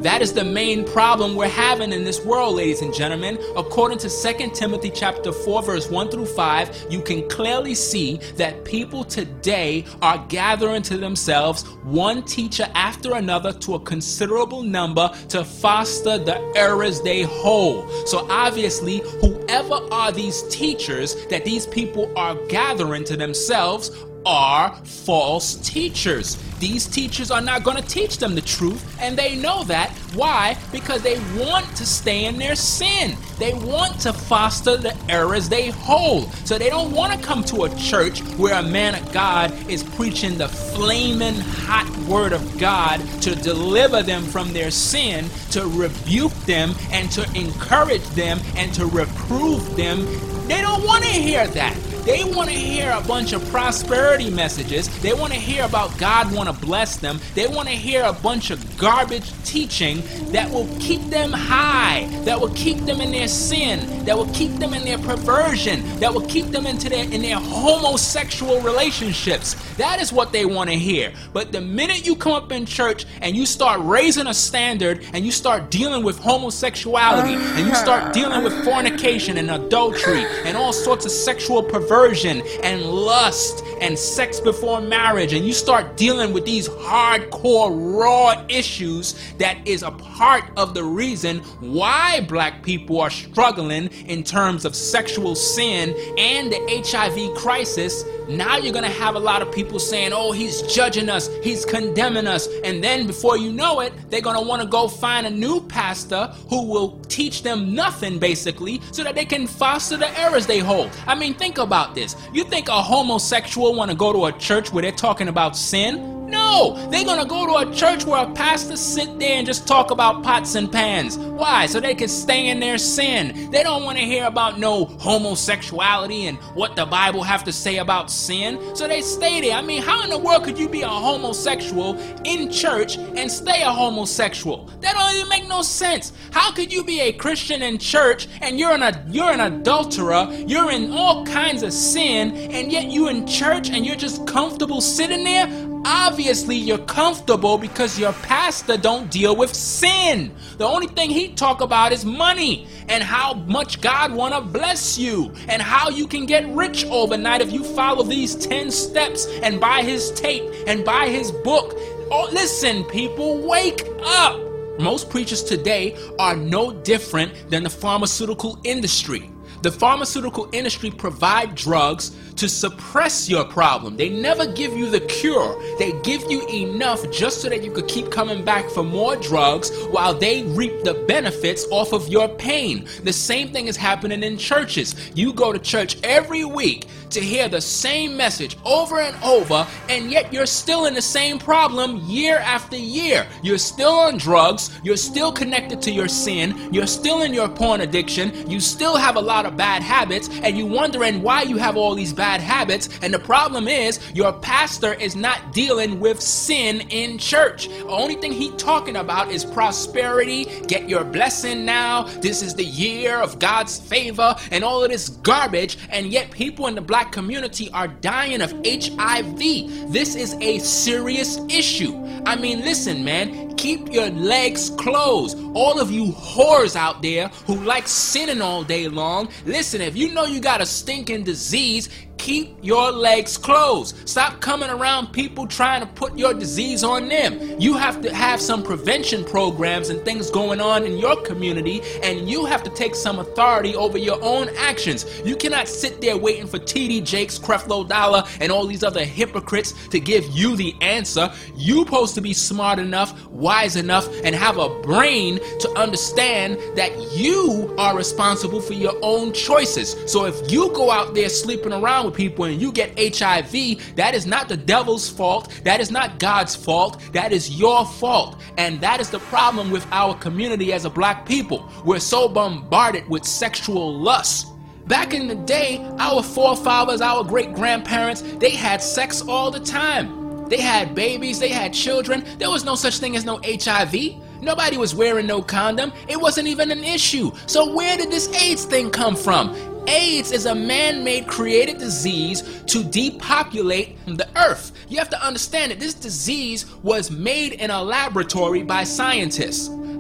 That is the main problem we're having in this world, ladies and gentlemen. According to 2 Timothy chapter 4, verse 1 through 5, you can clearly see that people today are gathering to themselves one teacher after another to a considerable number to foster the errors they hold. So obviously, whoever are these teachers that these people are gathering to themselves are false teachers. These teachers are not going to teach them the truth, and they know that. Why? Because they want to stay in their sin. They want to foster the errors they hold. So they don't want to come to a church where a man of God is preaching the flaming hot word of God to deliver them from their sin, to rebuke them, and to encourage them, and to reprove them. They don't want to hear that. They want to hear a bunch of prosperity messages. They want to hear about God want to bless them. They want to hear a bunch of garbage teaching that will keep them high, that will keep them in their sin, that will keep them in their perversion, that will keep them in their homosexual relationships. That is what they want to hear. But the minute you come up in church and you start raising a standard and you start dealing with homosexuality and you start dealing with fornication and adultery and all sorts of sexual perversion and lust and sex before marriage, and you start dealing with these hardcore raw issues that is a part of the reason why black people are struggling in terms of sexual sin and the HIV crisis, now you're going to have a lot of people saying, oh, he's judging us, he's condemning us, and then before you know it, they're going to want to go find a new pastor who will teach them nothing, basically, so that they can foster the errors they hold. I mean, think about this. You think a homosexual want to go to a church where they're talking about sin? No, they're going to go to a church where a pastor sit there and just talk about pots and pans. Why? So they can stay in their sin. They don't want to hear about no homosexuality and what the Bible have to say about sin. So they stay there. I mean, how in the world could you be a homosexual in church and stay a homosexual? That don't even make no sense. How could you be a Christian in church and you're an adulterer, you're in all kinds of sin, and yet you in church and you're just comfortable sitting there? Obviously, you're comfortable because your pastor don't deal with sin. The only thing he talk about is money and how much God want to bless you and how you can get rich overnight if you follow these 10 steps and buy his tape and buy his book. Oh, listen, people, wake up. Most preachers today are no different than the pharmaceutical industry. The pharmaceutical industry provide drugs to suppress your problem. They never give you the cure. They give you enough just so that you could keep coming back for more drugs while they reap the benefits off of your pain. The same thing is happening in churches. You go to church every week to hear the same message over and over, and yet you're still in the same problem year after year. You're still on drugs. You're still connected to your sin. You're still in your porn addiction. You still have a lot of bad habits, and you're wondering why you have all these bad habits. And the problem is your pastor is not dealing with sin in church. The only thing he's talking about is prosperity. Get your blessing now. This is the year of God's favor and all of this garbage. And yet people in the black community are dying of HIV. This is a serious issue. I mean, listen, man, keep your legs closed. All of you whores out there who like sinning all day long, listen, if you know you got a stinking disease, keep your legs closed. Stop coming around people trying to put your disease on them. You have to have some prevention programs and things going on in your community, and you have to take some authority over your own actions. You cannot sit there waiting for TD Jakes, Creflo Dollar, and all these other hypocrites to give you the answer. You're supposed to be smart enough, wise enough, and have a brain to understand that you are responsible for your own choices. So if you go out there sleeping around with people and you get HIV, that is not the devil's fault. That is not God's fault. That is your fault. And that is the problem with our community as a black people. We're so bombarded with sexual lust. Back in the day, our forefathers, our great-grandparents, they had sex all the time. They had babies, they had children. There was no such thing as no HIV. Nobody was wearing no condom. It wasn't even an issue. So where did this AIDS thing come from? AIDS is a man-made created disease to depopulate the earth. You have to understand that this disease was made in a laboratory by scientists.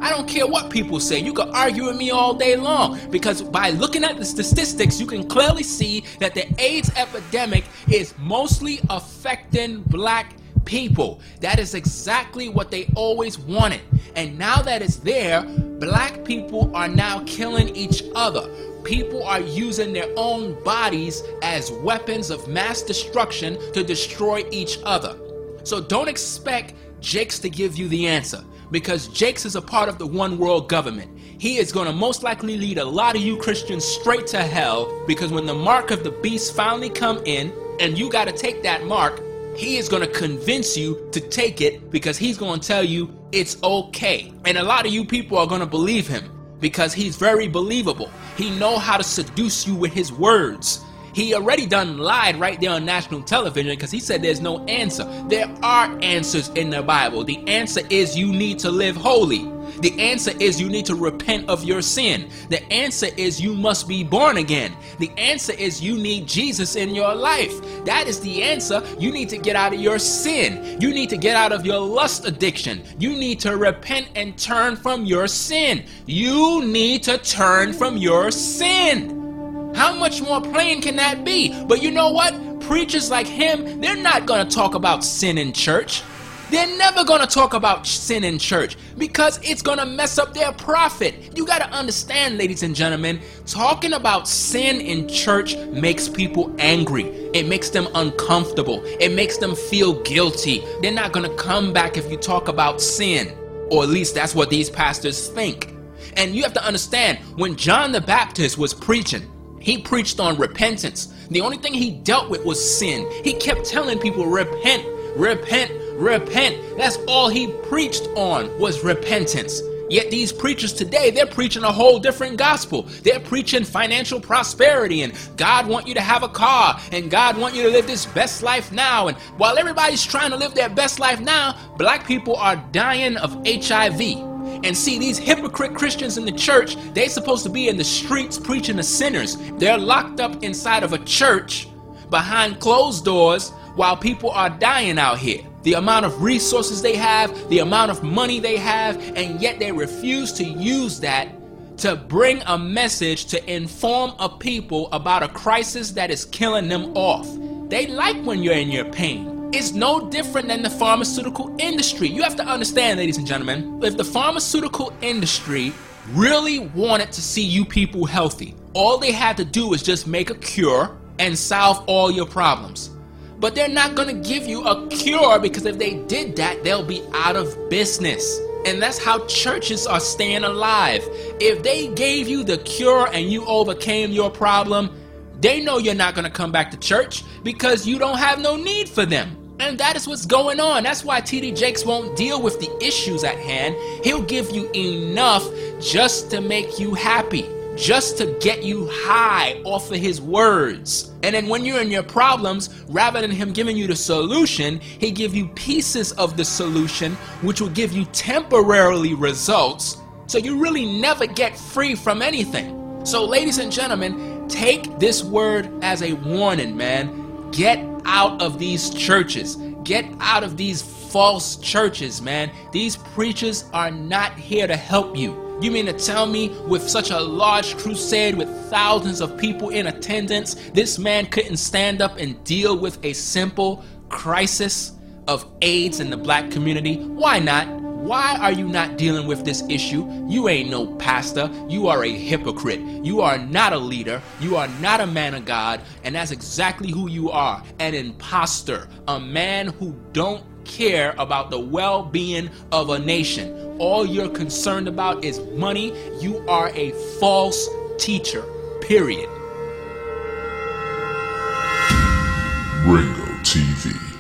I don't care what people say. You can argue with me all day long, because by looking at the statistics, you can clearly see that the AIDS epidemic is mostly affecting black people. That is exactly what they always wanted. And now that it's there, black people are now killing each other. People are using their own bodies as weapons of mass destruction to destroy each other. So don't expect Jakes to give you the answer, because Jakes is a part of the one world government. He is going to most likely lead a lot of you Christians straight to hell, because when the mark of the beast finally come in and you got to take that mark, he is going to convince you to take it, because he's going to tell you it's okay. And a lot of you people are going to believe him because he's very believable. He know how to seduce you with his words. He already done lied right there on national television, because he said there's no answer. There are answers in the Bible. The answer is you need to live holy. The answer is you need to repent of your sin. The answer is you must be born again. The answer is you need Jesus in your life. That is the answer. You need to get out of your sin. You need to get out of your lust addiction. You need to repent and turn from your sin. You need to turn from your sin. How much more plain can that be? But you know what? Preachers like him, they're not going to talk about sin in church. They're never going to talk about sin in church, because it's going to mess up their profit. You got to understand, ladies and gentlemen, talking about sin in church makes people angry. It makes them uncomfortable. It makes them feel guilty. They're not going to come back if you talk about sin, or at least that's what these pastors think. And you have to understand, when John the Baptist was preaching, he preached on repentance. The only thing he dealt with was sin. He kept telling people, repent, repent, repent. That's all he preached on, was repentance. Yet these preachers today, they're preaching a whole different gospel. They're preaching financial prosperity, and God want you to have a car, and God want you to live this best life now. And while everybody's trying to live their best life now, black people are dying of HIV. And see, these hypocrite Christians in the church, they're supposed to be in the streets preaching to sinners. They're locked up inside of a church behind closed doors while people are dying out here. The amount of resources they have, the amount of money they have, and yet they refuse to use that to bring a message to inform a people about a crisis that is killing them off. They like when you're in your pain. It's no different than the pharmaceutical industry. You have to understand, ladies and gentlemen, if the pharmaceutical industry really wanted to see you people healthy, all they had to do is just make a cure and solve all your problems. But they're not going to give you a cure, because if they did that, they'll be out of business. And that's how churches are staying alive. If they gave you the cure and you overcame your problem, they know you're not going to come back to church, because you don't have no need for them. And that is what's going on. That's why T.D. Jakes won't deal with the issues at hand. He'll give you enough just to make you happy, just to get you high off of his words. And then when you're in your problems, rather than him giving you the solution, he give you pieces of the solution, which will give you temporarily results, so you really never get free from anything. So ladies and gentlemen, take this word as a warning, man. Get out of these churches. Get out of these false churches, man. These preachers are not here to help you. You mean to tell me, with such a large crusade with thousands of people in attendance, this man couldn't stand up and deal with a simple crisis of AIDS in the black community? Why not? Why are you not dealing with this issue? You ain't no pastor. You are a hypocrite. You are not a leader. You are not a man of God. And that's exactly who you are. An imposter. A man who don't care about the well-being of a nation. All you're concerned about is money. You are a false teacher. Period. Ringo TV.